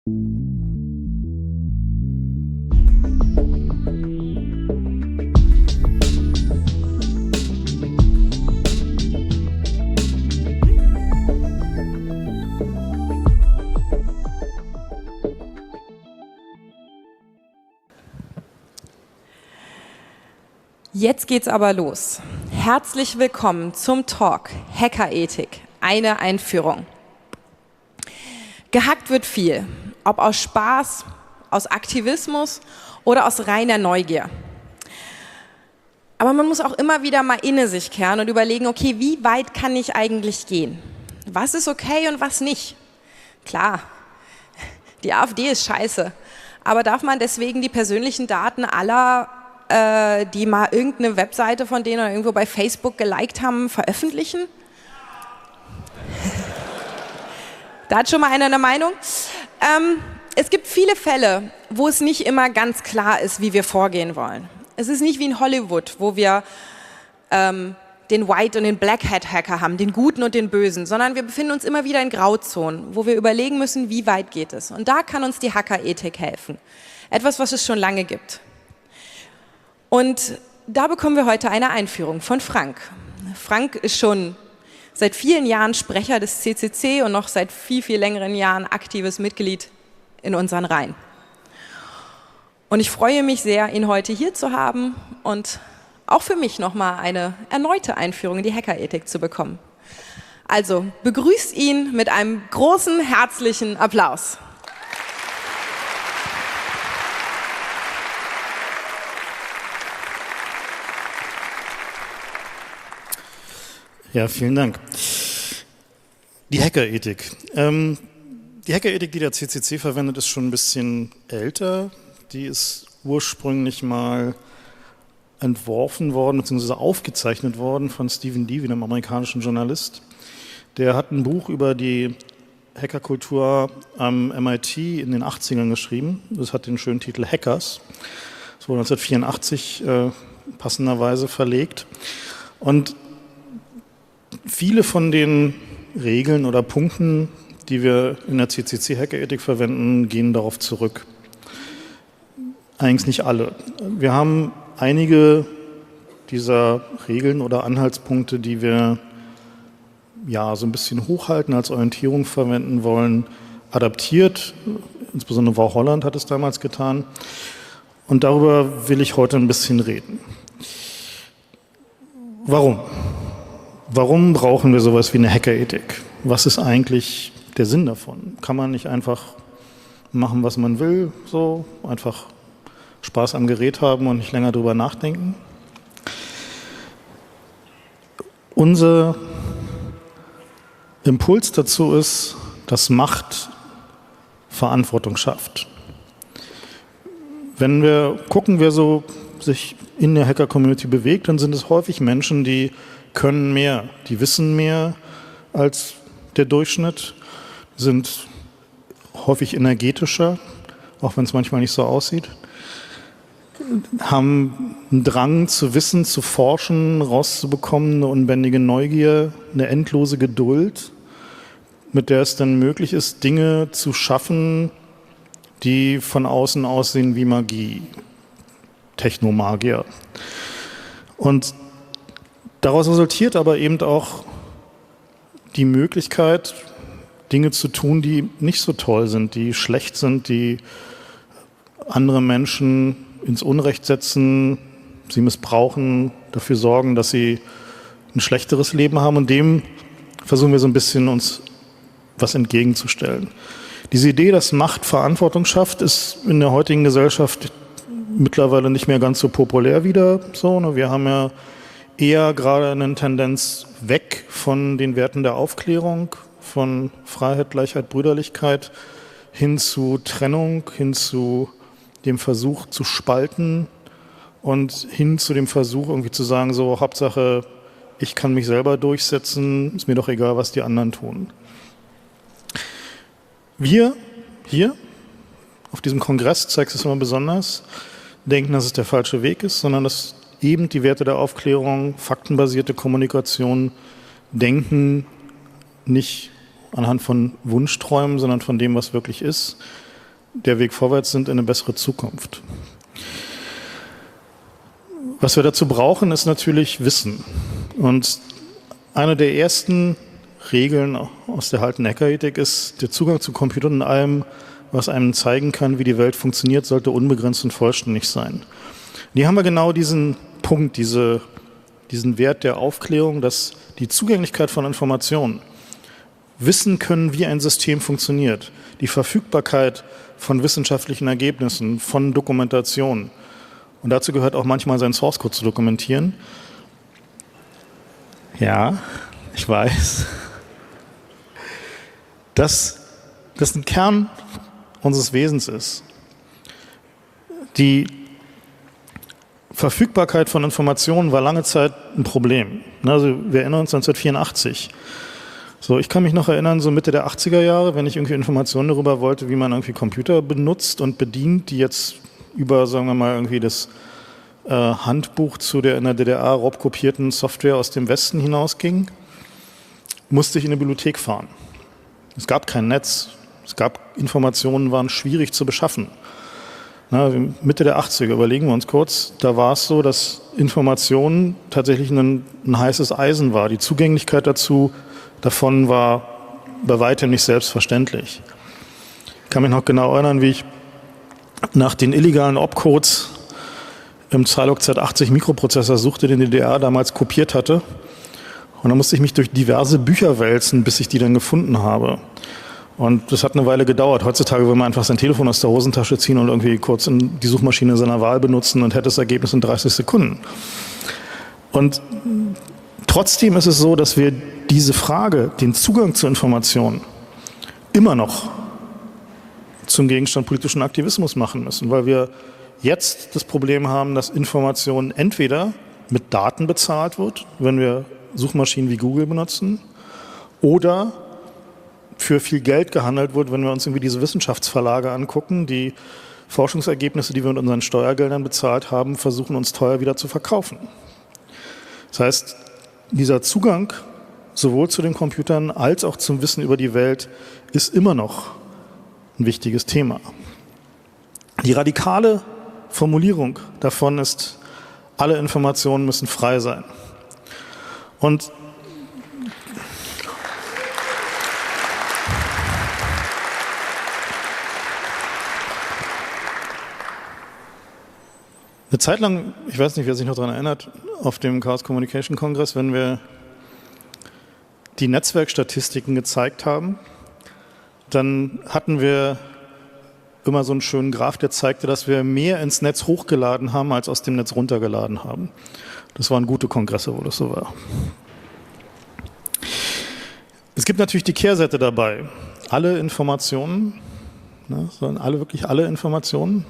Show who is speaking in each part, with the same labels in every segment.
Speaker 1: Jetzt geht's aber los. Herzlich willkommen zum Talk Hackerethik, eine Einführung. Gehackt wird viel, ob aus Spaß, aus Aktivismus oder aus reiner Neugier. Aber man muss auch immer wieder mal inne sich kehren und überlegen, okay, wie weit kann ich eigentlich gehen? Was ist okay und was nicht? Klar, die AfD ist scheiße, aber darf man deswegen die persönlichen Daten aller die mal irgendeine Webseite von denen oder irgendwo bei Facebook geliked haben, veröffentlichen? Da hat schon mal einer eine Meinung. Es gibt viele Fälle, wo es nicht immer ganz klar ist, wie wir vorgehen wollen. Es ist nicht wie in Hollywood, wo wir den White- und den Black-Hat-Hacker haben, den Guten und den Bösen, sondern wir befinden uns immer wieder in Grauzonen, wo wir überlegen müssen, wie weit geht es. Und da kann uns die Hackerethik helfen. Etwas, was es schon lange gibt. Und da bekommen wir heute eine Einführung von Frank. Frank ist schon seit vielen Jahren Sprecher des CCC und noch seit viel, viel längeren Jahren aktives Mitglied in unseren Reihen. Und ich freue mich sehr, ihn heute hier zu haben und auch für mich nochmal eine erneute Einführung in die Hackerethik zu bekommen. Also begrüßt ihn mit einem großen, herzlichen Applaus.
Speaker 2: Ja, vielen Dank. Die Hackerethik. Die Hackerethik, die der CCC verwendet, ist schon ein bisschen älter. Die ist ursprünglich mal entworfen worden bzw. aufgezeichnet worden von Stephen Levy, einem amerikanischen Journalist. Der hat ein Buch über die Hackerkultur am MIT in den 80ern geschrieben. Das hat den schönen Titel Hackers. Das wurde 1984 passenderweise verlegt. Und viele von den Regeln oder Punkten, die wir in der CCC-Hackerethik verwenden, gehen darauf zurück. Eigentlich nicht alle. Wir haben einige dieser Regeln oder Anhaltspunkte, die wir ja so ein bisschen hochhalten, als Orientierung verwenden wollen, adaptiert. Insbesondere Frau Holland hat es damals getan. Und darüber will ich heute ein bisschen reden. Warum? Warum brauchen wir sowas wie eine Hackerethik? Was ist eigentlich der Sinn davon? Kann man nicht einfach machen, was man will, so einfach Spaß am Gerät haben und nicht länger drüber nachdenken? Unser Impuls dazu ist, dass Macht Verantwortung schafft. Wenn wir gucken, wer so sich in der Hacker-Community bewegt, dann sind es häufig Menschen, die können mehr, die wissen mehr als der Durchschnitt, sind häufig energetischer, auch wenn es manchmal nicht so aussieht, haben einen Drang zu wissen, zu forschen, rauszubekommen, eine unbändige Neugier, eine endlose Geduld, mit der es dann möglich ist, Dinge zu schaffen, die von außen aussehen wie Magie, Technomagier. Und daraus resultiert aber eben auch die Möglichkeit, Dinge zu tun, die nicht so toll sind, die schlecht sind, die andere Menschen ins Unrecht setzen, sie missbrauchen, dafür sorgen, dass sie ein schlechteres Leben haben. Und dem versuchen wir so ein bisschen uns was entgegenzustellen. Diese Idee, dass Macht Verantwortung schafft, ist in der heutigen Gesellschaft mittlerweile nicht mehr ganz so populär wieder. So, wir haben ja eher gerade eine Tendenz weg von den Werten der Aufklärung, von Freiheit, Gleichheit, Brüderlichkeit hin zu Trennung, hin zu dem Versuch zu spalten und hin zu dem Versuch irgendwie zu sagen, so Hauptsache, ich kann mich selber durchsetzen, ist mir doch egal, was die anderen tun. Wir hier auf diesem Kongress, zeigt es immer besonders, denken, dass es der falsche Weg ist, sondern dass eben die Werte der Aufklärung, faktenbasierte Kommunikation, Denken nicht anhand von Wunschträumen, sondern von dem, was wirklich ist, der Weg vorwärts sind in eine bessere Zukunft. Was wir dazu brauchen, ist natürlich Wissen. Und eine der ersten Regeln aus der alten Hackerethik ist, der Zugang zu Computern und allem, was einem zeigen kann, wie die Welt funktioniert, sollte unbegrenzt und vollständig sein. Hier haben wir genau diesen Punkt, diesen Wert der Aufklärung, dass die Zugänglichkeit von Informationen, wissen können, wie ein System funktioniert, die Verfügbarkeit von wissenschaftlichen Ergebnissen, von Dokumentation, und dazu gehört auch manchmal seinen Source Code zu dokumentieren. Ja, ich weiß. Dass das ein Kern unseres Wesens ist. Die Verfügbarkeit von Informationen war lange Zeit ein Problem. Also wir erinnern uns 1984. So, ich kann mich noch erinnern, so Mitte der 80er Jahre, wenn ich irgendwie Informationen darüber wollte, wie man irgendwie Computer benutzt und bedient, die jetzt über, sagen wir mal, irgendwie das Handbuch zu der in der DDR raubkopierten Software aus dem Westen hinausging, musste ich in eine Bibliothek fahren. Es gab kein Netz, es gab Informationen, waren schwierig zu beschaffen. Mitte der 80er, überlegen wir uns kurz, da war es so, dass Informationen tatsächlich ein heißes Eisen war. Die Zugänglichkeit davon war bei weitem nicht selbstverständlich. Ich kann mich noch genau erinnern, wie ich nach den illegalen Opcodes im Zilog Z80 Mikroprozessor suchte, den die DDR damals kopiert hatte. Und dann musste ich mich durch diverse Bücher wälzen, bis ich die dann gefunden habe. Und das hat eine Weile gedauert. Heutzutage will man einfach sein Telefon aus der Hosentasche ziehen und irgendwie kurz in die Suchmaschine seiner Wahl benutzen und hätte das Ergebnis in 30 Sekunden. Und trotzdem ist es so, dass wir diese Frage, den Zugang zu Informationen, immer noch zum Gegenstand politischen Aktivismus machen müssen, weil wir jetzt das Problem haben, dass Information entweder mit Daten bezahlt wird, wenn wir Suchmaschinen wie Google benutzen, oder für viel Geld gehandelt wird, wenn wir uns irgendwie diese Wissenschaftsverlage angucken, die Forschungsergebnisse, die wir mit unseren Steuergeldern bezahlt haben, versuchen uns teuer wieder zu verkaufen. Das heißt, dieser Zugang sowohl zu den Computern als auch zum Wissen über die Welt ist immer noch ein wichtiges Thema. Die radikale Formulierung davon ist, alle Informationen müssen frei sein. Und eine Zeit lang, ich weiß nicht, wer sich noch daran erinnert, auf dem Chaos Communication Kongress, wenn wir die Netzwerkstatistiken gezeigt haben, dann hatten wir immer so einen schönen Graph, der zeigte, dass wir mehr ins Netz hochgeladen haben, als aus dem Netz runtergeladen haben. Das waren gute Kongresse, wo das so war. Es gibt natürlich die Kehrseite dabei. Alle Informationen, wirklich alle Informationen.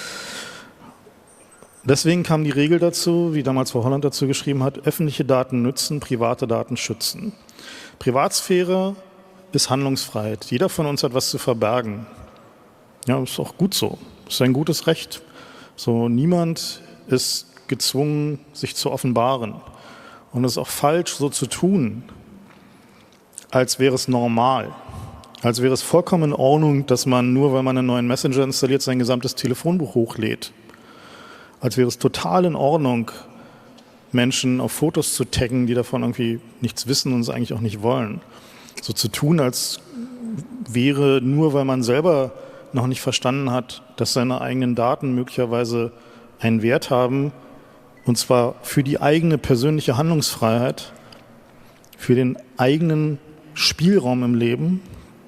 Speaker 2: Deswegen kam die Regel dazu, wie damals Frau Holland dazu geschrieben hat, öffentliche Daten nützen, private Daten schützen. Privatsphäre ist Handlungsfreiheit. Jeder von uns hat was zu verbergen. Ja, ist auch gut so. Ist ein gutes Recht. So, niemand ist gezwungen, sich zu offenbaren. Und es ist auch falsch, so zu tun, als wäre es normal. Als wäre es vollkommen in Ordnung, dass man nur, weil man einen neuen Messenger installiert, sein gesamtes Telefonbuch hochlädt. Als wäre es total in Ordnung, Menschen auf Fotos zu taggen, die davon irgendwie nichts wissen und es eigentlich auch nicht wollen. So zu tun, als wäre nur, weil man selber noch nicht verstanden hat, dass seine eigenen Daten möglicherweise einen Wert haben, und zwar für die eigene persönliche Handlungsfreiheit, für den eigenen Spielraum im Leben,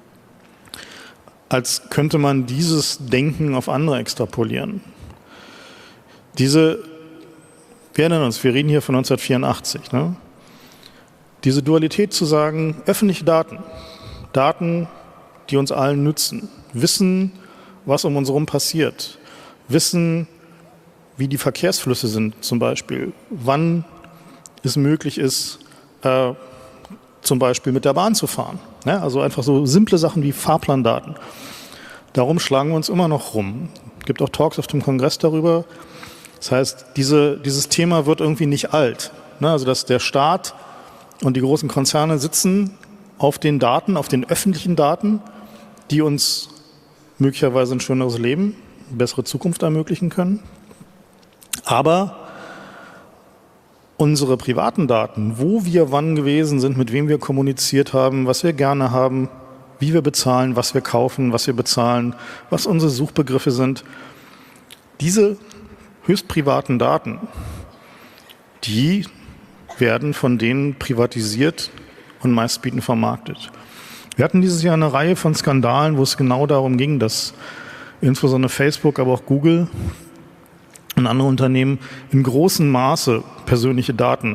Speaker 2: als könnte man dieses Denken auf andere extrapolieren. Wir erinnern uns, wir reden hier von 1984, ne? Diese Dualität zu sagen, öffentliche Daten, die uns allen nützen, wissen, was um uns herum passiert, wissen, wie die Verkehrsflüsse sind zum Beispiel, wann es möglich ist, zum Beispiel mit der Bahn zu fahren. Ne? Also einfach so simple Sachen wie Fahrplandaten. Darum schlagen wir uns immer noch rum. Es gibt auch Talks auf dem Kongress darüber. Das heißt, dieses Thema wird irgendwie nicht alt. Ne? Also dass der Staat und die großen Konzerne sitzen auf den Daten, auf den öffentlichen Daten, die uns möglicherweise ein schöneres Leben, eine bessere Zukunft ermöglichen können. Aber unsere privaten Daten, wo wir wann gewesen sind, mit wem wir kommuniziert haben, was wir gerne haben, wie wir bezahlen, was wir kaufen, was wir bezahlen, was unsere Suchbegriffe sind, diese höchst privaten Daten, die werden von denen privatisiert und meistbietend vermarktet. Wir hatten dieses Jahr eine Reihe von Skandalen, wo es genau darum ging, dass insbesondere Facebook, aber auch Google und andere Unternehmen in großem Maße persönliche Daten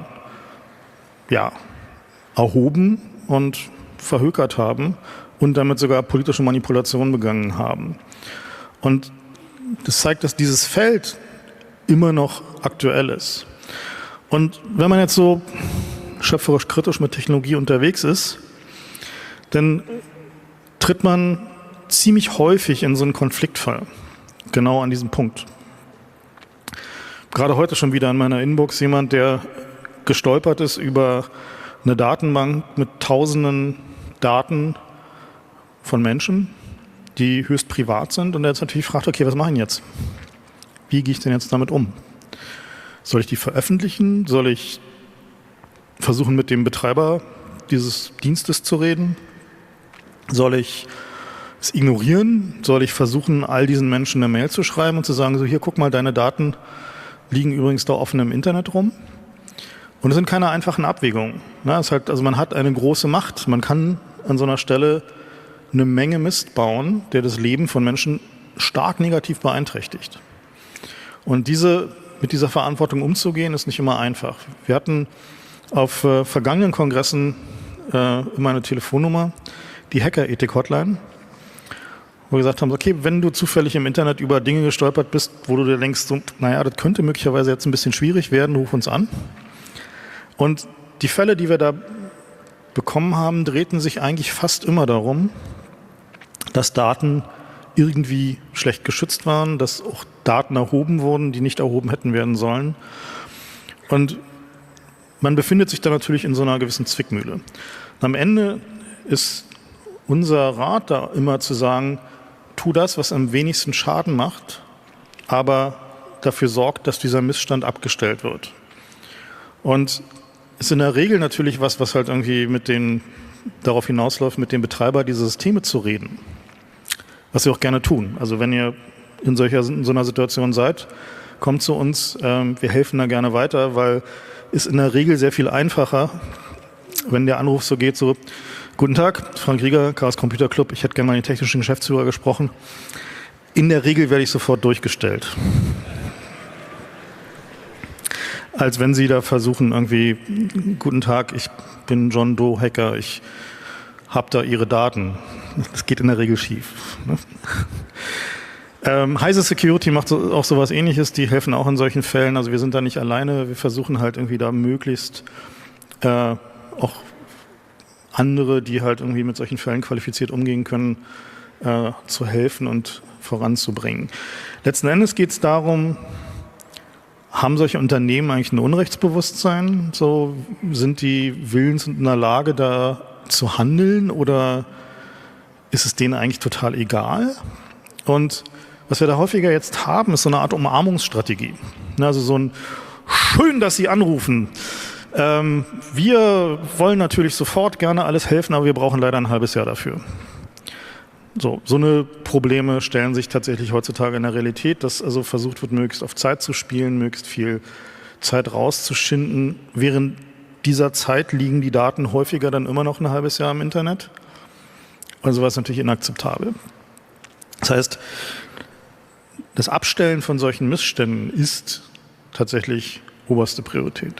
Speaker 2: erhoben und verhökert haben und damit sogar politische Manipulationen begangen haben. Und das zeigt, dass dieses Feld immer noch aktuell ist. Und wenn man jetzt so schöpferisch kritisch mit Technologie unterwegs ist, dann tritt man ziemlich häufig in so einen Konfliktfall, genau an diesem Punkt. Gerade heute schon wieder in meiner Inbox jemand, der gestolpert ist über eine Datenbank mit tausenden Daten von Menschen, die höchst privat sind, und der jetzt natürlich fragt, okay, was mache ich denn jetzt? Wie gehe ich denn jetzt damit um? Soll ich die veröffentlichen? Soll ich versuchen, mit dem Betreiber dieses Dienstes zu reden? Soll ich es ignorieren? Soll ich versuchen, all diesen Menschen eine Mail zu schreiben und zu sagen, so hier, guck mal, deine Daten liegen übrigens da offen im Internet rum? Und es sind keine einfachen Abwägungen. Es ist halt, also man hat eine große Macht. Man kann an so einer Stelle eine Menge Mist bauen, der das Leben von Menschen stark negativ beeinträchtigt. Und mit dieser Verantwortung umzugehen, ist nicht immer einfach. Wir hatten auf vergangenen Kongressen immer eine Telefonnummer, die Hacker-Ethik-Hotline, wo wir gesagt haben, okay, wenn du zufällig im Internet über Dinge gestolpert bist, wo du dir denkst, so, naja, das könnte möglicherweise jetzt ein bisschen schwierig werden, ruf uns an. Und die Fälle, die wir da bekommen haben, drehten sich eigentlich fast immer darum, dass Daten irgendwie schlecht geschützt waren, dass auch Daten erhoben wurden, die nicht erhoben hätten werden sollen. Und man befindet sich da natürlich in so einer gewissen Zwickmühle. Und am Ende ist unser Rat da immer zu sagen, tu das, was am wenigsten Schaden macht, aber dafür sorgt, dass dieser Missstand abgestellt wird. Und ist in der Regel natürlich was halt irgendwie darauf hinausläuft, mit dem Betreiber dieser Systeme zu reden. Was wir auch gerne tun. Also wenn ihr in so einer Situation seid, kommt zu uns, wir helfen da gerne weiter, weil es in der Regel sehr viel einfacher, wenn der Anruf so geht, so, guten Tag, Frank Rieger, Chaos Computer Club, ich hätte gerne mal den technischen Geschäftsführer gesprochen. In der Regel werde ich sofort durchgestellt. Als wenn Sie da versuchen, irgendwie, guten Tag, ich bin John Doe Hacker, ich habe da Ihre Daten. Das geht in der Regel schief. Heise Security macht auch sowas Ähnliches, die helfen auch in solchen Fällen. Also wir sind da nicht alleine, wir versuchen halt irgendwie da möglichst auch andere, die halt irgendwie mit solchen Fällen qualifiziert umgehen können, zu helfen und voranzubringen. Letzten Endes geht es darum, haben solche Unternehmen eigentlich ein Unrechtsbewusstsein? So, sind die willens und in der Lage, da zu handeln, oder ist es denen eigentlich total egal? Und was wir da häufiger jetzt haben, ist so eine Art Umarmungsstrategie. Also so ein schön, dass Sie anrufen. Wir wollen natürlich sofort gerne alles helfen, aber wir brauchen leider ein halbes Jahr dafür. So eine Probleme stellen sich tatsächlich heutzutage in der Realität, dass also versucht wird, möglichst auf Zeit zu spielen, möglichst viel Zeit rauszuschinden. Während dieser Zeit liegen die Daten häufiger dann immer noch ein halbes Jahr im Internet. Also was natürlich inakzeptabel. Das heißt, das Abstellen von solchen Missständen ist tatsächlich oberste Priorität.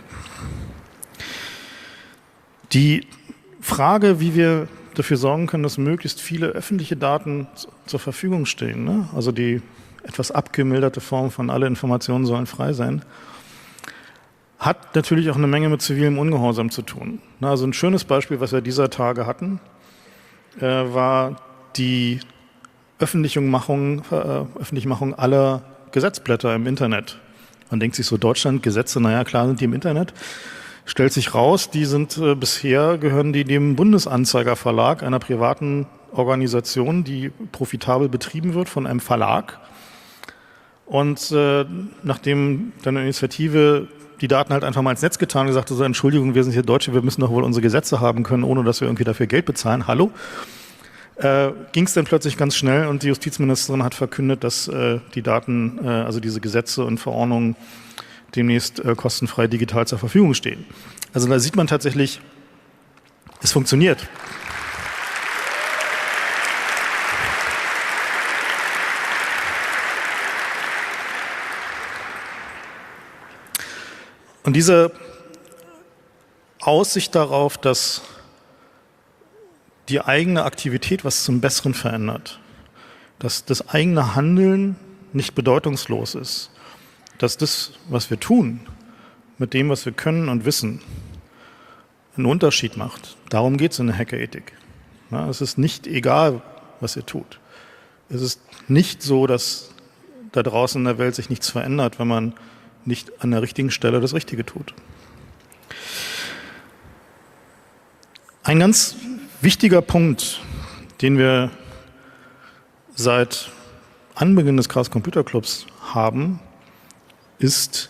Speaker 2: Die Frage, wie wir dafür sorgen können, dass möglichst viele öffentliche Daten zur Verfügung stehen, ne? Also die etwas abgemilderte Form von alle Informationen sollen frei sein, hat natürlich auch eine Menge mit zivilem Ungehorsam zu tun. Also ein schönes Beispiel, was wir dieser Tage hatten, war die Öffentlichmachung aller Gesetzblätter im Internet. Man denkt sich so, Deutschland, Gesetze, naja, klar sind die im Internet. Stellt sich raus, die sind gehören die dem Bundesanzeiger Verlag, einer privaten Organisation, die profitabel betrieben wird von einem Verlag. Und nachdem dann eine Initiative die Daten halt einfach mal ins Netz getan und gesagt hat, so, Entschuldigung, wir sind hier Deutsche, wir müssen doch wohl unsere Gesetze haben können, ohne dass wir irgendwie dafür Geld bezahlen. Hallo? Ging es dann plötzlich ganz schnell und die Justizministerin hat verkündet, dass die Daten, also diese Gesetze und Verordnungen demnächst kostenfrei digital zur Verfügung stehen. Also da sieht man tatsächlich, es funktioniert. Und diese Aussicht darauf, dass die eigene Aktivität was zum Besseren verändert, dass das eigene Handeln nicht bedeutungslos ist, dass das, was wir tun, mit dem, was wir können und wissen, einen Unterschied macht. Darum geht es in der Hackerethik. Ja, es ist nicht egal, was ihr tut. Es ist nicht so, dass da draußen in der Welt sich nichts verändert, wenn man nicht an der richtigen Stelle das Richtige tut. Ein ganz wichtiger Punkt, den wir seit Anbeginn des Chaos Computer Clubs haben, ist,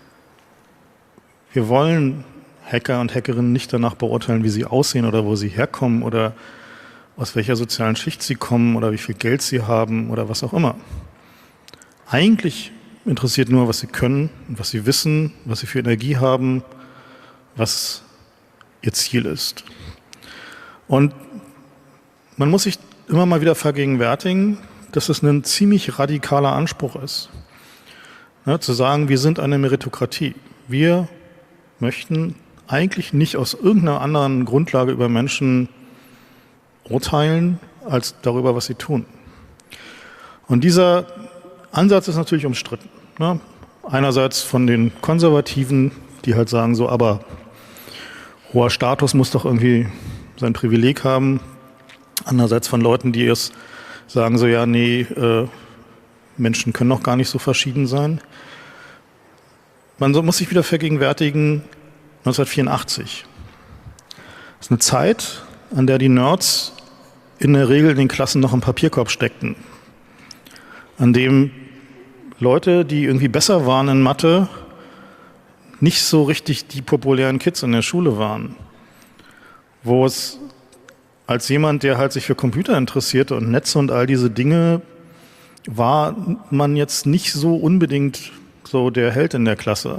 Speaker 2: wir wollen Hacker und Hackerinnen nicht danach beurteilen, wie sie aussehen oder wo sie herkommen oder aus welcher sozialen Schicht sie kommen oder wie viel Geld sie haben oder was auch immer. Eigentlich interessiert nur, was sie können, was sie wissen, was sie für Energie haben, was ihr Ziel ist. Und man muss sich immer mal wieder vergegenwärtigen, dass es ein ziemlich radikaler Anspruch ist. Ja, zu sagen, wir sind eine Meritokratie. Wir möchten eigentlich nicht aus irgendeiner anderen Grundlage über Menschen urteilen, als darüber, was sie tun. Und dieser Ansatz ist natürlich umstritten. Ne? Einerseits von den Konservativen, die halt sagen so, aber hoher Status muss doch irgendwie sein Privileg haben. Andererseits von Leuten, die es sagen so, ja, nee, Menschen können doch gar nicht so verschieden sein. Man muss sich wieder vergegenwärtigen, 1984. Das ist eine Zeit, an der die Nerds in der Regel in den Klassen noch im Papierkorb steckten. An dem Leute, die irgendwie besser waren in Mathe, nicht so richtig die populären Kids in der Schule waren. Wo es als jemand, der halt sich für Computer interessierte und Netze und all diese Dinge, war man jetzt nicht so unbedingt so der Held in der Klasse.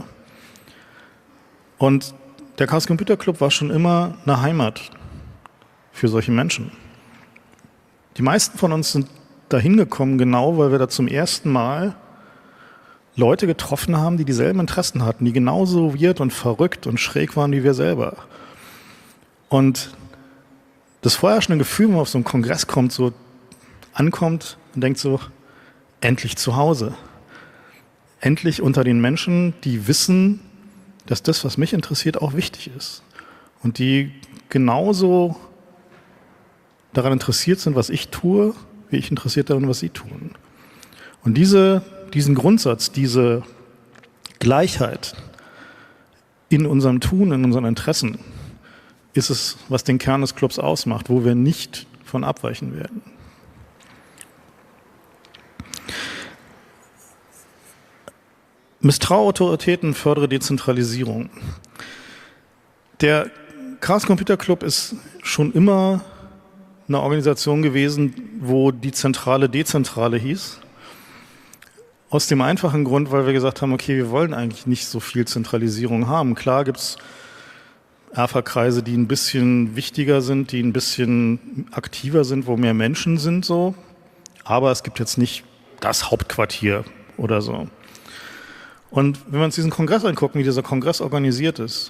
Speaker 2: Und der Chaos Computer Club war schon immer eine Heimat für solche Menschen. Die meisten von uns sind dahin gekommen, genau weil wir da zum ersten Mal Leute getroffen haben, die dieselben Interessen hatten, die genauso weird und verrückt und schräg waren wie wir selber. Und das vorherrschende Gefühl, wenn man auf so einen Kongress kommt, so ankommt und denkt so, endlich zu Hause. Endlich unter den Menschen, die wissen, dass das, was mich interessiert, auch wichtig ist. Und die genauso daran interessiert sind, was ich tue, wie ich interessiert daran, was sie tun. Und diesen Grundsatz, diese Gleichheit in unserem Tun, in unseren Interessen, ist es, was den Kern des Clubs ausmacht, wo wir nicht von abweichen werden. Misstraue Autoritäten, fördere Dezentralisierung. Der Chaos Computer Club ist schon immer eine Organisation gewesen, wo die Zentrale Dezentrale hieß. Aus dem einfachen Grund, weil wir gesagt haben, okay, wir wollen eigentlich nicht so viel Zentralisierung haben. Klar gibt es Erfa-Kreise, die ein bisschen wichtiger sind, die ein bisschen aktiver sind, wo mehr Menschen sind, so. Aber es gibt jetzt nicht das Hauptquartier oder so. Und wenn wir uns diesen Kongress angucken, wie dieser Kongress organisiert ist,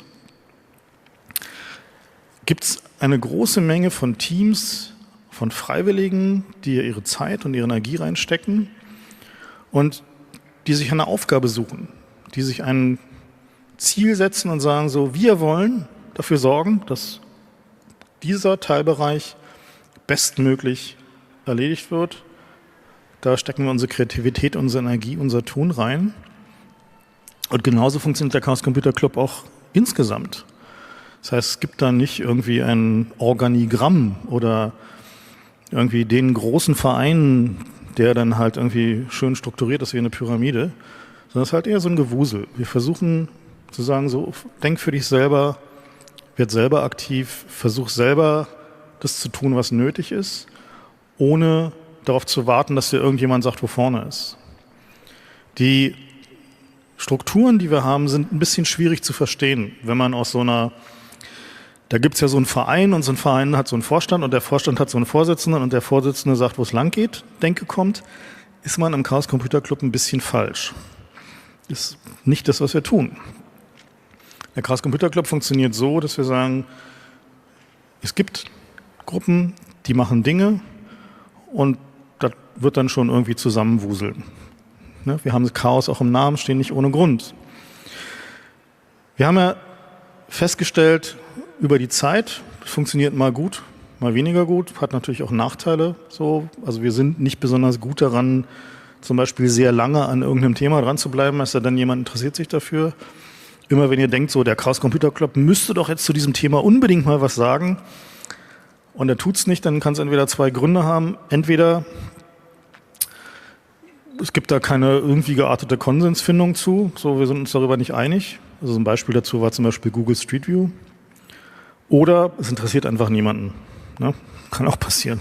Speaker 2: gibt es eine große Menge von Teams, von Freiwilligen, die ihre Zeit und ihre Energie reinstecken und die sich eine Aufgabe suchen, die sich ein Ziel setzen und sagen so, wir wollen dafür sorgen, dass dieser Teilbereich bestmöglich erledigt wird. Da stecken wir unsere Kreativität, unsere Energie, unser Tun rein. Und genauso funktioniert der Chaos Computer Club auch insgesamt. Das heißt, es gibt da nicht irgendwie ein Organigramm oder irgendwie den großen Verein, der dann halt irgendwie schön strukturiert ist wie eine Pyramide, sondern es ist halt eher so ein Gewusel. Wir versuchen zu sagen, so, denk für dich selber, werd selber aktiv, versuch selber das zu tun, was nötig ist, ohne darauf zu warten, dass dir irgendjemand sagt, wo vorne ist. Die Strukturen, die wir haben, sind ein bisschen schwierig zu verstehen, wenn man aus so einer, da gibt es ja so einen Verein und so ein Verein hat so einen Vorstand und der Vorstand hat so einen Vorsitzenden und der Vorsitzende sagt, wo es lang geht, Denke kommt, ist man im Chaos Computer Club ein bisschen falsch. Ist nicht das, was wir tun. Der Chaos Computer Club funktioniert so, dass wir sagen, es gibt Gruppen, die machen Dinge und das wird dann schon irgendwie zusammenwuseln. Ne? Wir haben Chaos auch im Namen, stehen nicht ohne Grund. Wir haben ja festgestellt über die Zeit, das funktioniert mal gut, mal weniger gut, hat natürlich auch Nachteile. So. Also wir sind nicht besonders gut daran, zum Beispiel sehr lange an irgendeinem Thema dran zu bleiben, es sei denn, jemand interessiert sich dafür. Immer wenn ihr denkt, so der Chaos Computer Club müsste doch jetzt zu diesem Thema unbedingt mal was sagen und er tut's nicht, dann kann es entweder zwei Gründe haben. Entweder es gibt da keine irgendwie geartete Konsensfindung zu, so wir sind uns darüber nicht einig. Also ein Beispiel dazu war zum Beispiel Google Street View. Oder es interessiert einfach niemanden. Ne? Kann auch passieren.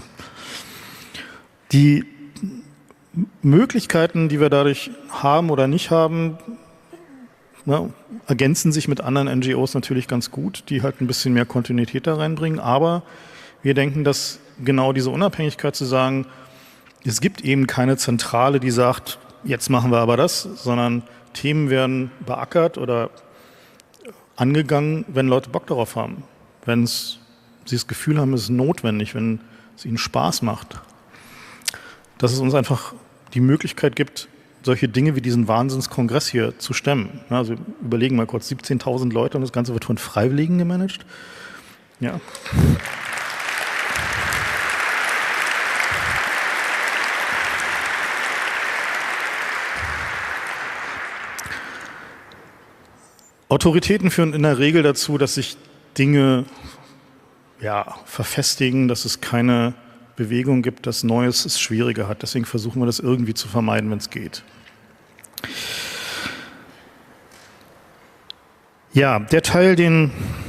Speaker 2: Die Möglichkeiten, die wir dadurch haben oder nicht haben, ergänzen sich mit anderen NGOs natürlich ganz gut, die halt ein bisschen mehr Kontinuität da reinbringen. Aber wir denken, dass genau diese Unabhängigkeit zu sagen, es gibt eben keine Zentrale, die sagt, jetzt machen wir aber das, sondern Themen werden beackert oder angegangen, wenn Leute Bock darauf haben. Wenn sie das Gefühl haben, es ist notwendig, wenn es ihnen Spaß macht. Dass es uns einfach die Möglichkeit gibt, solche Dinge wie diesen Wahnsinnskongress hier zu stemmen. Also überlegen mal kurz, 17.000 Leute und das Ganze wird von Freiwilligen gemanagt. Ja. Autoritäten führen in der Regel dazu, dass sich Dinge verfestigen, dass es keine Bewegung gibt, dass Neues es schwieriger hat. Deswegen versuchen wir das irgendwie zu vermeiden, wenn es geht. Ja, der Teil, den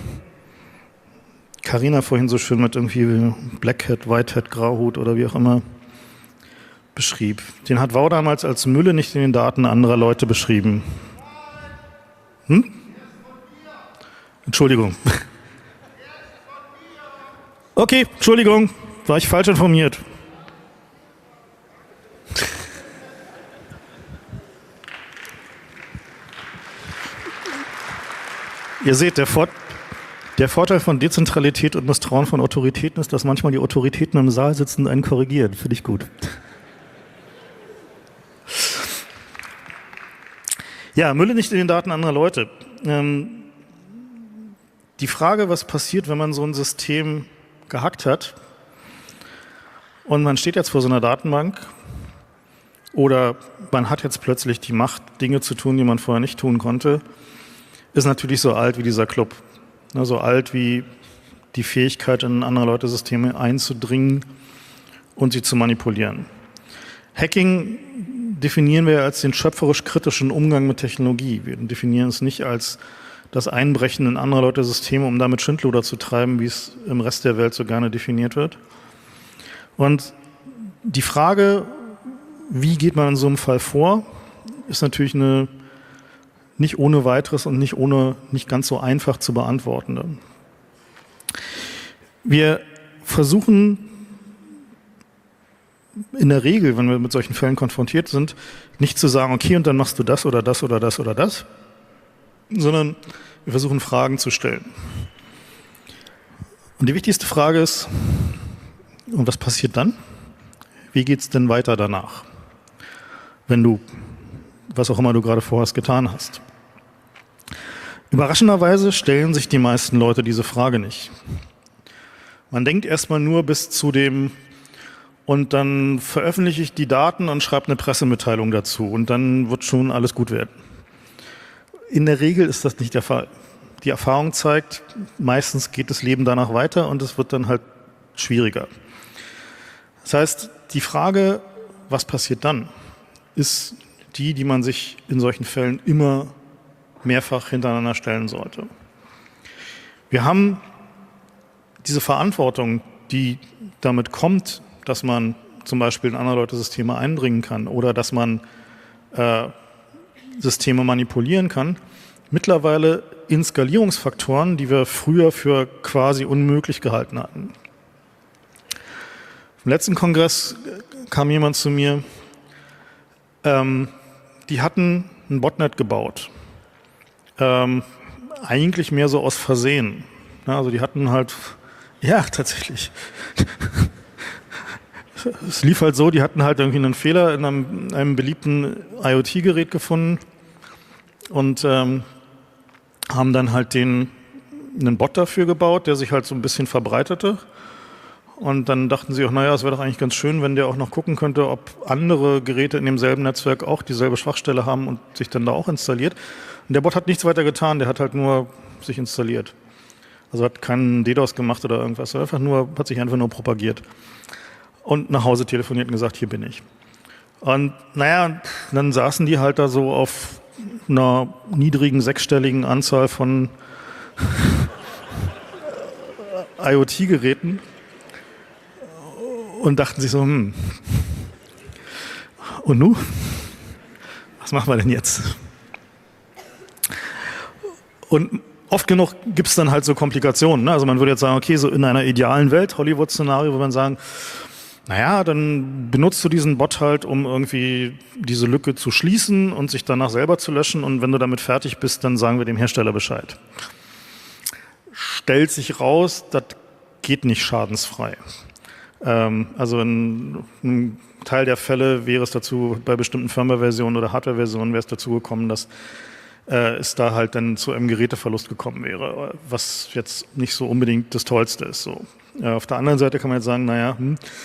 Speaker 2: Carina vorhin so schön mit irgendwie Black Hat, White Hat, Grauhut oder wie auch immer beschrieb, den hat Wau damals als Mülle nicht in den Daten anderer Leute beschrieben. Entschuldigung. Okay, Entschuldigung, war ich falsch informiert. Ihr seht, der Vorteil von Dezentralität und Misstrauen von Autoritäten ist, dass manchmal die Autoritäten im Saal sitzen und einen korrigieren. Finde ich gut. Ja, Mülle nicht in den Daten anderer Leute. Die Frage, was passiert, wenn man so ein System gehackt hat und man steht jetzt vor so einer Datenbank oder man hat jetzt plötzlich die Macht, Dinge zu tun, die man vorher nicht tun konnte, ist natürlich so alt wie dieser Club. So alt wie die Fähigkeit, in andere Leute Systeme einzudringen und sie zu manipulieren. Hacking definieren wir als den schöpferisch-kritischen Umgang mit Technologie. Wir definieren es nicht als das Einbrechen in andere Leute Systeme, um damit Schindluder zu treiben, wie es im Rest der Welt so gerne definiert wird. Und die Frage, wie geht man in so einem Fall vor, ist natürlich eine nicht ohne weiteres und nicht ganz so einfach zu beantwortende. Wir versuchen in der Regel, wenn wir mit solchen Fällen konfrontiert sind, nicht zu sagen, okay, und dann machst du das oder das oder das oder das, sondern wir versuchen Fragen zu stellen. Und die wichtigste Frage ist, und was passiert dann? Wie geht es denn weiter danach? Wenn du, was auch immer du gerade vorhast, getan hast. Überraschenderweise stellen sich die meisten Leute diese Frage nicht. Man denkt erstmal nur bis zu dem, und dann veröffentliche ich die Daten und schreibe eine Pressemitteilung dazu und dann wird schon alles gut werden. In der Regel ist das nicht der Fall. Die Erfahrung zeigt, meistens geht das Leben danach weiter und es wird dann halt schwieriger. Das heißt, die Frage, was passiert dann, ist die man sich in solchen Fällen immer mehrfach hintereinander stellen sollte. Wir haben diese Verantwortung, die damit kommt, dass man zum Beispiel in andere Leute Systeme eindringen kann oder dass man Systeme manipulieren kann, mittlerweile in Skalierungsfaktoren, die wir früher für quasi unmöglich gehalten hatten. Im letzten Kongress kam jemand zu mir, die hatten ein Botnet gebaut. Eigentlich mehr so aus Versehen. Ja, also die hatten halt, ja, tatsächlich. Es lief halt so, die hatten halt irgendwie einen Fehler in einem beliebten IoT-Gerät gefunden und haben dann halt einen Bot dafür gebaut, der sich halt so ein bisschen verbreitete. Und dann dachten sie auch, naja, es wäre doch eigentlich ganz schön, wenn der auch noch gucken könnte, ob andere Geräte in demselben Netzwerk auch dieselbe Schwachstelle haben und sich dann da auch installiert. Und der Bot hat nichts weiter getan, der hat halt nur sich installiert. Also hat keinen DDoS gemacht oder irgendwas, hat sich einfach nur propagiert. Und nach Hause telefoniert und gesagt, hier bin ich. Und naja, dann saßen die halt da so auf einer niedrigen sechsstelligen Anzahl von IoT-Geräten und dachten sich so, und nun? Was machen wir denn jetzt? Und oft genug gibt es dann halt so Komplikationen. Ne? Also man würde jetzt sagen, okay, so in einer idealen Welt, Hollywood-Szenario, würde man sagen, naja, dann benutzt du diesen Bot halt, um irgendwie diese Lücke zu schließen und sich danach selber zu löschen. Und wenn du damit fertig bist, dann sagen wir dem Hersteller Bescheid. Stellt sich raus, das geht nicht schadensfrei. Also in einem Teil der Fälle wäre es dazu, bei bestimmten Firmware-Versionen oder Hardware-Versionen wäre es dazu gekommen, dass es da halt dann zu einem Geräteverlust gekommen wäre, was jetzt nicht so unbedingt das Tollste ist. So. Auf der anderen Seite kann man jetzt sagen, naja,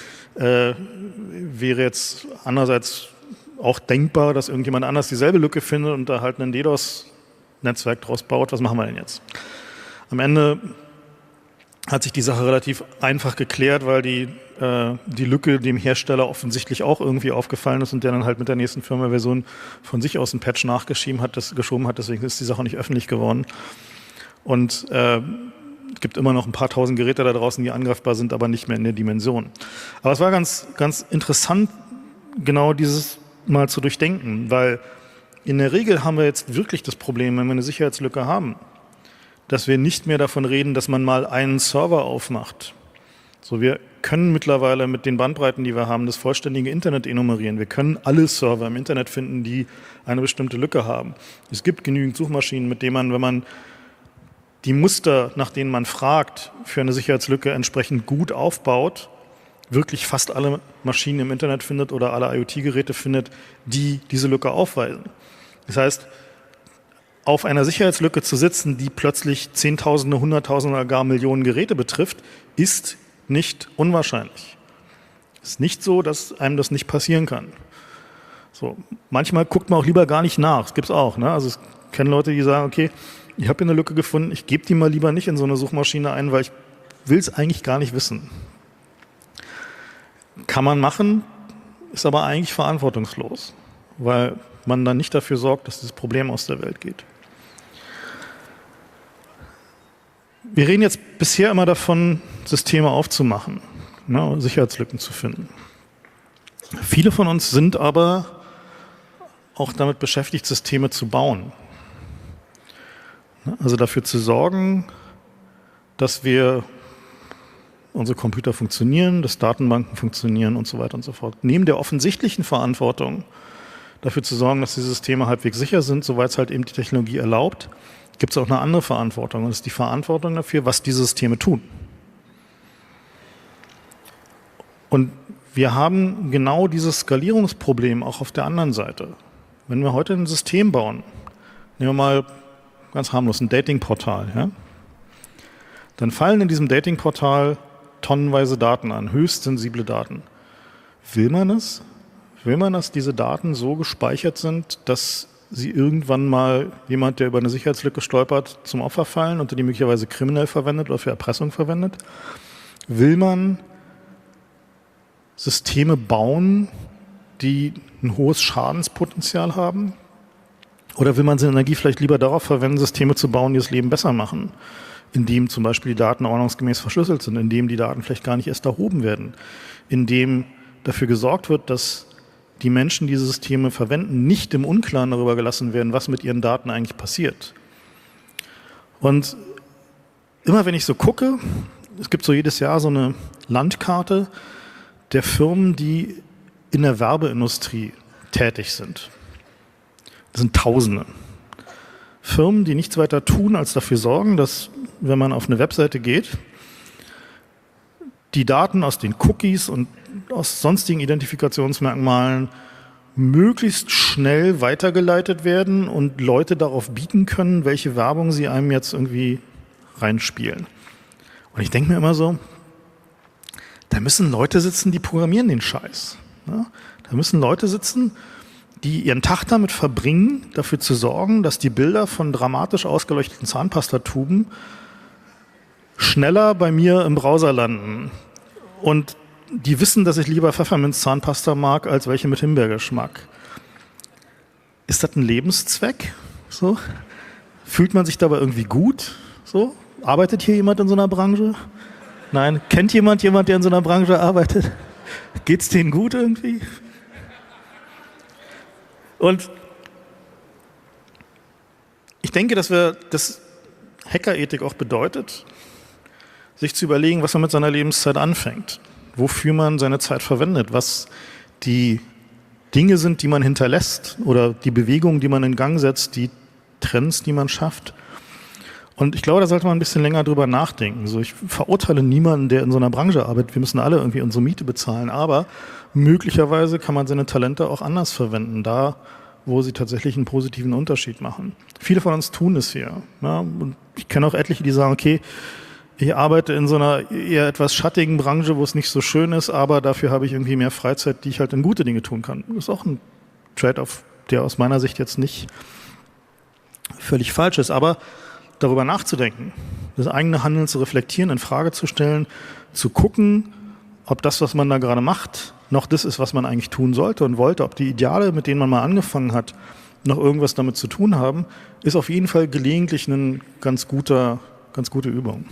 Speaker 2: wäre jetzt andererseits auch denkbar, dass irgendjemand anders dieselbe Lücke findet und da halt ein DDoS-Netzwerk draus baut. Was machen wir denn jetzt? Am Ende hat sich die Sache relativ einfach geklärt, weil die Lücke dem Hersteller offensichtlich auch irgendwie aufgefallen ist und der dann halt mit der nächsten Firmware-Version von sich aus einen Patch nachgeschoben hat, deswegen ist die Sache nicht öffentlich geworden. Und es gibt immer noch ein paar tausend Geräte da draußen, die angreifbar sind, aber nicht mehr in der Dimension. Aber es war ganz, ganz interessant, genau dieses mal zu durchdenken, weil in der Regel haben wir jetzt wirklich das Problem, wenn wir eine Sicherheitslücke haben, dass wir nicht mehr davon reden, dass man mal einen Server aufmacht. So, wir können mittlerweile mit den Bandbreiten, die wir haben, das vollständige Internet enumerieren. Wir können alle Server im Internet finden, die eine bestimmte Lücke haben. Es gibt genügend Suchmaschinen, mit denen man, wenn man die Muster, nach denen man fragt, für eine Sicherheitslücke entsprechend gut aufbaut, wirklich fast alle Maschinen im Internet findet oder alle IoT-Geräte findet, die diese Lücke aufweisen. Das heißt, auf einer Sicherheitslücke zu sitzen, die plötzlich Zehntausende, Hunderttausende oder gar Millionen Geräte betrifft, ist nicht unwahrscheinlich. Es ist nicht so, dass einem das nicht passieren kann. So, manchmal guckt man auch lieber gar nicht nach. Das gibt es auch. Ne? Also ich kenne Leute, die sagen, okay, ich habe hier eine Lücke gefunden, ich gebe die mal lieber nicht in so eine Suchmaschine ein, weil ich will es eigentlich gar nicht wissen. Kann man machen, ist aber eigentlich verantwortungslos, weil man dann nicht dafür sorgt, dass dieses Problem aus der Welt geht. Wir reden jetzt bisher immer davon, Systeme aufzumachen, ne, Sicherheitslücken zu finden. Viele von uns sind aber auch damit beschäftigt, Systeme zu bauen. Also dafür zu sorgen, dass unsere Computer funktionieren, dass Datenbanken funktionieren und so weiter und so fort. Neben der offensichtlichen Verantwortung, dafür zu sorgen, dass die Systeme halbwegs sicher sind, soweit es halt eben die Technologie erlaubt, gibt es auch eine andere Verantwortung. Und das ist die Verantwortung dafür, was diese Systeme tun. Und wir haben genau dieses Skalierungsproblem auch auf der anderen Seite. Wenn wir heute ein System bauen, nehmen wir mal ganz harmlos ein Datingportal, ja? Dann fallen in diesem Datingportal tonnenweise Daten an, höchst sensible Daten. Will man es? Will man, dass diese Daten so gespeichert sind, dass sie irgendwann mal jemand, der über eine Sicherheitslücke stolpert, zum Opfer fallen und die möglicherweise kriminell verwendet oder für Erpressung verwendet? Will man, Systeme bauen, die ein hohes Schadenspotenzial haben? Oder will man seine Energie vielleicht lieber darauf verwenden, Systeme zu bauen, die das Leben besser machen, indem zum Beispiel die Daten ordnungsgemäß verschlüsselt sind, indem die Daten vielleicht gar nicht erst erhoben werden, indem dafür gesorgt wird, dass die Menschen, die diese Systeme verwenden, nicht im Unklaren darüber gelassen werden, was mit ihren Daten eigentlich passiert. Und immer wenn ich so gucke, es gibt so jedes Jahr so eine Landkarte der Firmen, die in der Werbeindustrie tätig sind. Das sind Tausende. Firmen, die nichts weiter tun, als dafür sorgen, dass, wenn man auf eine Webseite geht, die Daten aus den Cookies und aus sonstigen Identifikationsmerkmalen möglichst schnell weitergeleitet werden und Leute darauf bieten können, welche Werbung sie einem jetzt irgendwie reinspielen. Und ich denke mir immer so, da müssen Leute sitzen, die programmieren den Scheiß. Ja? Da müssen Leute sitzen, die ihren Tag damit verbringen, dafür zu sorgen, dass die Bilder von dramatisch ausgeleuchteten Zahnpastatuben schneller bei mir im Browser landen. Und die wissen, dass ich lieber Pfefferminz-Zahnpasta mag, als welche mit Himbeergeschmack. Ist das ein Lebenszweck? So? Fühlt man sich dabei irgendwie gut? So? Arbeitet hier jemand in so einer Branche? Nein? Kennt jemand, der in so einer Branche arbeitet? Geht's denen gut irgendwie? Und ich denke, dass Hackerethik auch bedeutet, sich zu überlegen, was man mit seiner Lebenszeit anfängt, wofür man seine Zeit verwendet, was die Dinge sind, die man hinterlässt oder die Bewegungen, die man in Gang setzt, die Trends, die man schafft. Und ich glaube, da sollte man ein bisschen länger drüber nachdenken. So, ich verurteile niemanden, der in so einer Branche arbeitet. Wir müssen alle irgendwie unsere Miete bezahlen, aber möglicherweise kann man seine Talente auch anders verwenden, da wo sie tatsächlich einen positiven Unterschied machen. Viele von uns tun es hier. Ja, und ich kenne auch etliche, die sagen, okay, ich arbeite in so einer eher etwas schattigen Branche, wo es nicht so schön ist, aber dafür habe ich irgendwie mehr Freizeit, die ich halt in gute Dinge tun kann. Das ist auch ein Trade-off, der aus meiner Sicht jetzt nicht völlig falsch ist, aber darüber nachzudenken, das eigene Handeln zu reflektieren, in Frage zu stellen, zu gucken, ob das, was man da gerade macht, noch das ist, was man eigentlich tun sollte und wollte, ob die Ideale, mit denen man mal angefangen hat, noch irgendwas damit zu tun haben, ist auf jeden Fall gelegentlich eine ganz gute Übung.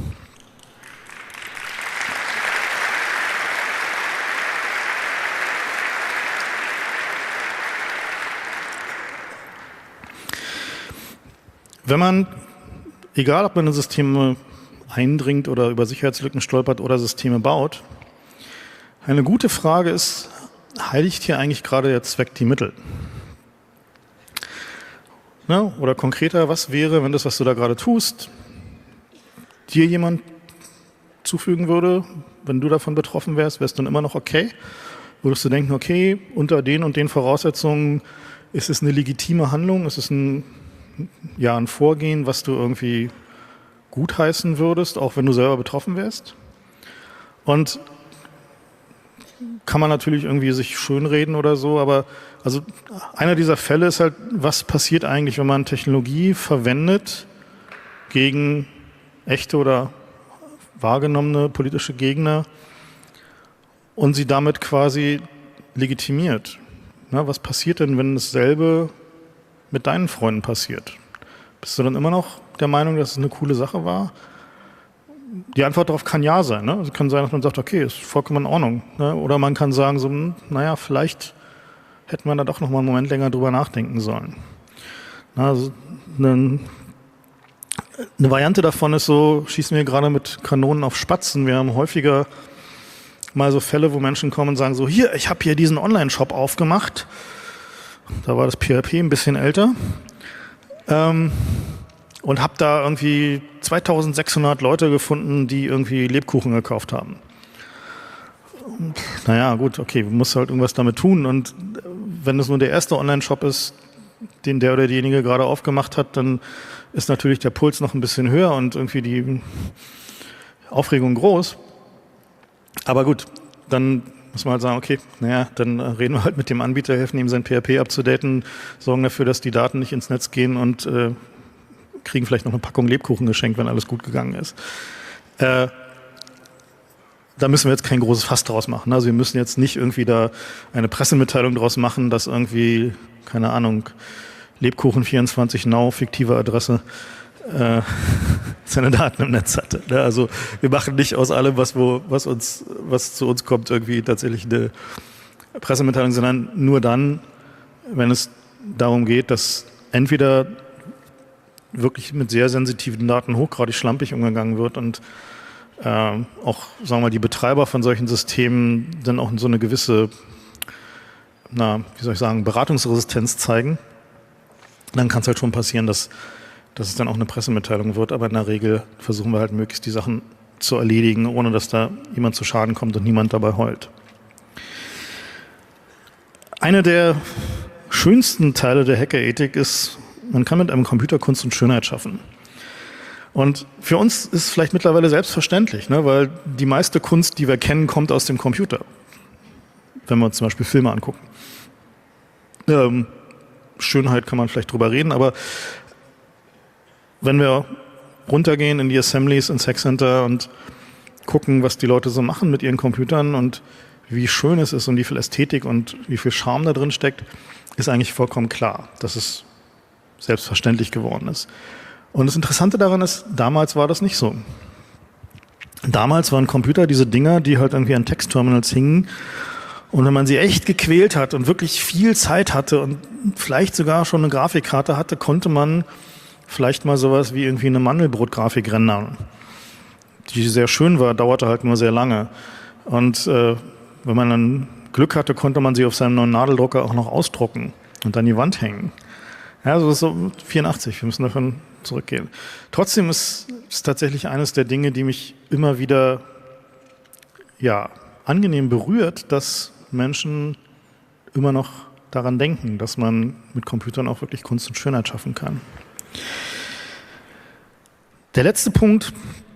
Speaker 2: Wenn man, egal ob man in Systeme eindringt oder über Sicherheitslücken stolpert oder Systeme baut, eine gute Frage ist, heiligt hier eigentlich gerade der Zweck die Mittel? Ja, oder konkreter, was wäre, wenn das, was du da gerade tust, dir jemand zufügen würde, wenn du davon betroffen wärst, wärst du dann immer noch okay? Würdest du denken, okay, unter den und den Voraussetzungen ist es eine legitime Handlung, ist es ein Vorgehen, was du irgendwie gutheißen würdest, auch wenn du selber betroffen wärst? Und kann man natürlich irgendwie sich schönreden oder so, aber also einer dieser Fälle ist halt, was passiert eigentlich, wenn man Technologie verwendet gegen echte oder wahrgenommene politische Gegner und sie damit quasi legitimiert? Na, was passiert denn, wenn dasselbe mit deinen Freunden passiert? Bist du dann immer noch der Meinung, dass es eine coole Sache war? Die Antwort darauf kann ja sein. Ne? Es kann sein, dass man sagt, okay, ist vollkommen in Ordnung. Ne? Oder man kann sagen, so, naja, vielleicht hätte man da doch noch mal einen Moment länger drüber nachdenken sollen. Na, also eine Variante davon ist so, schießen wir gerade mit Kanonen auf Spatzen. Wir haben häufiger mal so Fälle, wo Menschen kommen und sagen so, hier, ich habe hier diesen Online-Shop aufgemacht. Da war das PHP ein bisschen älter. Und habe da irgendwie 2600 Leute gefunden, die irgendwie Lebkuchen gekauft haben. Und, naja, gut, okay, man muss halt irgendwas damit tun. Und wenn es nur der erste Online-Shop ist, den der oder diejenige gerade aufgemacht hat, dann ist natürlich der Puls noch ein bisschen höher und irgendwie die Aufregung groß. Aber gut, dann muss man halt sagen, okay, naja, dann reden wir halt mit dem Anbieter, helfen ihm sein PHP abzudaten, sorgen dafür, dass die Daten nicht ins Netz gehen und kriegen vielleicht noch eine Packung Lebkuchen geschenkt, wenn alles gut gegangen ist. da müssen wir jetzt kein großes Fass draus machen. Also wir müssen jetzt nicht irgendwie da eine Pressemitteilung draus machen, dass irgendwie, keine Ahnung, Lebkuchen24 Now, fiktive Adresse, seine Daten im Netz hatte. Also wir machen nicht aus allem, was zu uns kommt, irgendwie tatsächlich eine Pressemitteilung, sondern nur dann, wenn es darum geht, dass entweder wirklich mit sehr sensitiven Daten hochgradig schlampig umgegangen wird und auch, sagen wir mal, die Betreiber von solchen Systemen dann auch so eine gewisse, Beratungsresistenz zeigen, dann kann es halt schon passieren, dass es dann auch eine Pressemitteilung wird. Aber in der Regel versuchen wir halt möglichst die Sachen zu erledigen, ohne dass da jemand zu Schaden kommt und niemand dabei heult. Einer der schönsten Teile der Hackerethik ist, man kann mit einem Computer Kunst und Schönheit schaffen. Und für uns ist es vielleicht mittlerweile selbstverständlich, ne, weil die meiste Kunst, die wir kennen, kommt aus dem Computer. Wenn wir uns zum Beispiel Filme angucken. Schönheit kann man vielleicht drüber reden, aber wenn wir runtergehen in die Assemblies, ins Hackcenter und gucken, was die Leute so machen mit ihren Computern und wie schön es ist und wie viel Ästhetik und wie viel Charme da drin steckt, ist eigentlich vollkommen klar, dass es selbstverständlich geworden ist. Und das Interessante daran ist, damals war das nicht so. Damals waren Computer diese Dinger, die halt irgendwie an Textterminals hingen. Und wenn man sie echt gequält hat und wirklich viel Zeit hatte und vielleicht sogar schon eine Grafikkarte hatte, konnte man vielleicht mal sowas wie irgendwie eine Mandelbrot-Grafik rendern. Die sehr schön war, dauerte halt nur sehr lange. Und wenn man dann Glück hatte, konnte man sie auf seinem neuen Nadeldrucker auch noch ausdrucken und an die Wand hängen. Ja, so ist so 84, wir müssen davon zurückgehen. Trotzdem ist es tatsächlich eines der Dinge, die mich immer wieder angenehm berührt, dass Menschen immer noch daran denken, dass man mit Computern auch wirklich Kunst und Schönheit schaffen kann. Der letzte Punkt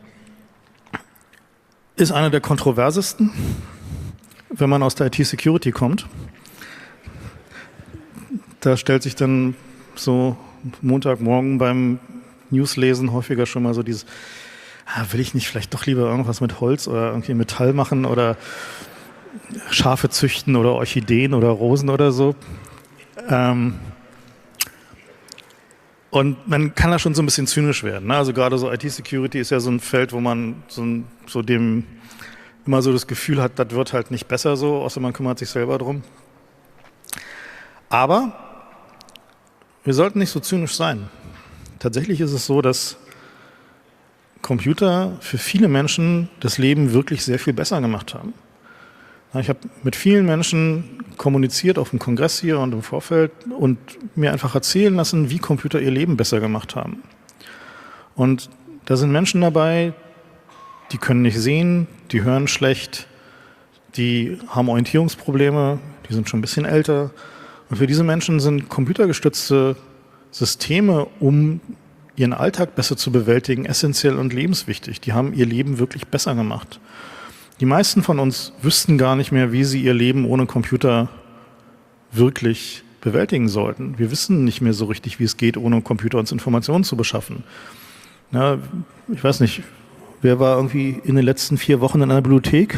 Speaker 2: ist einer der kontroversesten, wenn man aus der IT-Security kommt. Da stellt sich dann so Montagmorgen beim Newslesen häufiger schon mal so dieses, will ich nicht vielleicht doch lieber irgendwas mit Holz oder irgendwie Metall machen oder Schafe züchten oder Orchideen oder Rosen oder so. Und man kann da schon so ein bisschen zynisch werden. Ne? Also gerade so IT-Security ist ja so ein Feld, wo man so dem immer so das Gefühl hat, das wird halt nicht besser so, außer man kümmert sich selber drum. Aber wir sollten nicht so zynisch sein. Tatsächlich ist es so, dass Computer für viele Menschen das Leben wirklich sehr viel besser gemacht haben. Ich habe mit vielen Menschen kommuniziert auf dem Kongress hier und im Vorfeld und mir einfach erzählen lassen, wie Computer ihr Leben besser gemacht haben. Und da sind Menschen dabei, die können nicht sehen, die hören schlecht, die haben Orientierungsprobleme, die sind schon ein bisschen älter. Und für diese Menschen sind computergestützte Systeme, um ihren Alltag besser zu bewältigen, essentiell und lebenswichtig. Die haben ihr Leben wirklich besser gemacht. Die meisten von uns wüssten gar nicht mehr, wie sie ihr Leben ohne Computer wirklich bewältigen sollten. Wir wissen nicht mehr so richtig, wie es geht, ohne Computer uns Informationen zu beschaffen. Ja, ich weiß nicht, wer war irgendwie in den letzten 4 Wochen in einer Bibliothek?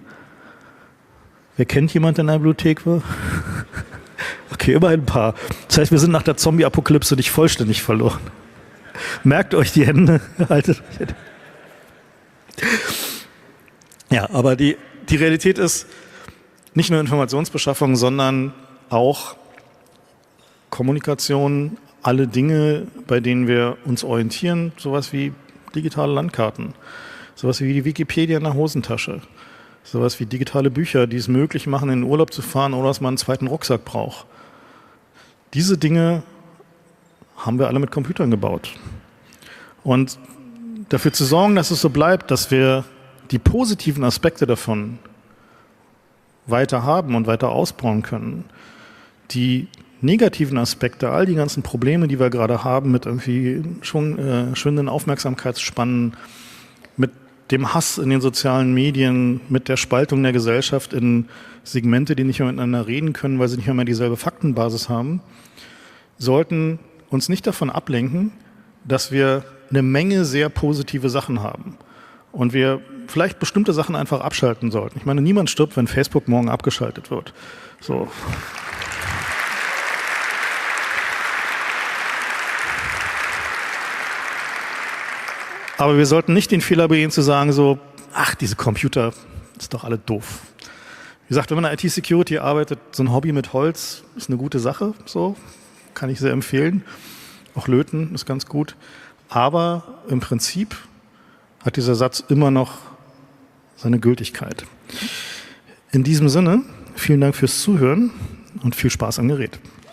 Speaker 2: Wer kennt jemanden, der in einer Bibliothek war? Okay, immerhin ein paar. Das heißt, wir sind nach der Zombie-Apokalypse nicht vollständig verloren. Merkt euch die Hände, haltet euch die Hände. Ja, aber die Realität ist nicht nur Informationsbeschaffung, sondern auch Kommunikation, alle Dinge, bei denen wir uns orientieren, sowas wie digitale Landkarten, sowas wie die Wikipedia in der Hosentasche, sowas wie digitale Bücher, die es möglich machen, in den Urlaub zu fahren, ohne dass man einen zweiten Rucksack braucht. Diese Dinge haben wir alle mit Computern gebaut. Und dafür zu sorgen, dass es so bleibt, dass wir die positiven Aspekte davon weiter haben und weiter ausbauen können, die negativen Aspekte, all die ganzen Probleme, die wir gerade haben mit irgendwie schwindenden Aufmerksamkeitsspannen, mit dem Hass in den sozialen Medien, mit der Spaltung der Gesellschaft in Segmente, die nicht mehr miteinander reden können, weil sie nicht mehr dieselbe Faktenbasis haben, sollten uns nicht davon ablenken, dass wir eine Menge sehr positive Sachen haben. Und wir vielleicht bestimmte Sachen einfach abschalten sollten. Ich meine, niemand stirbt, wenn Facebook morgen abgeschaltet wird. So. Aber wir sollten nicht den Fehler begehen zu sagen so, ach, diese Computer, ist doch alle doof. Wie gesagt, wenn man in der IT-Security arbeitet, so ein Hobby mit Holz ist eine gute Sache, so, kann ich sehr empfehlen. Auch Löten ist ganz gut. Aber im Prinzip hat dieser Satz immer noch seine Gültigkeit. In diesem Sinne, vielen Dank fürs Zuhören und viel Spaß am Gerät.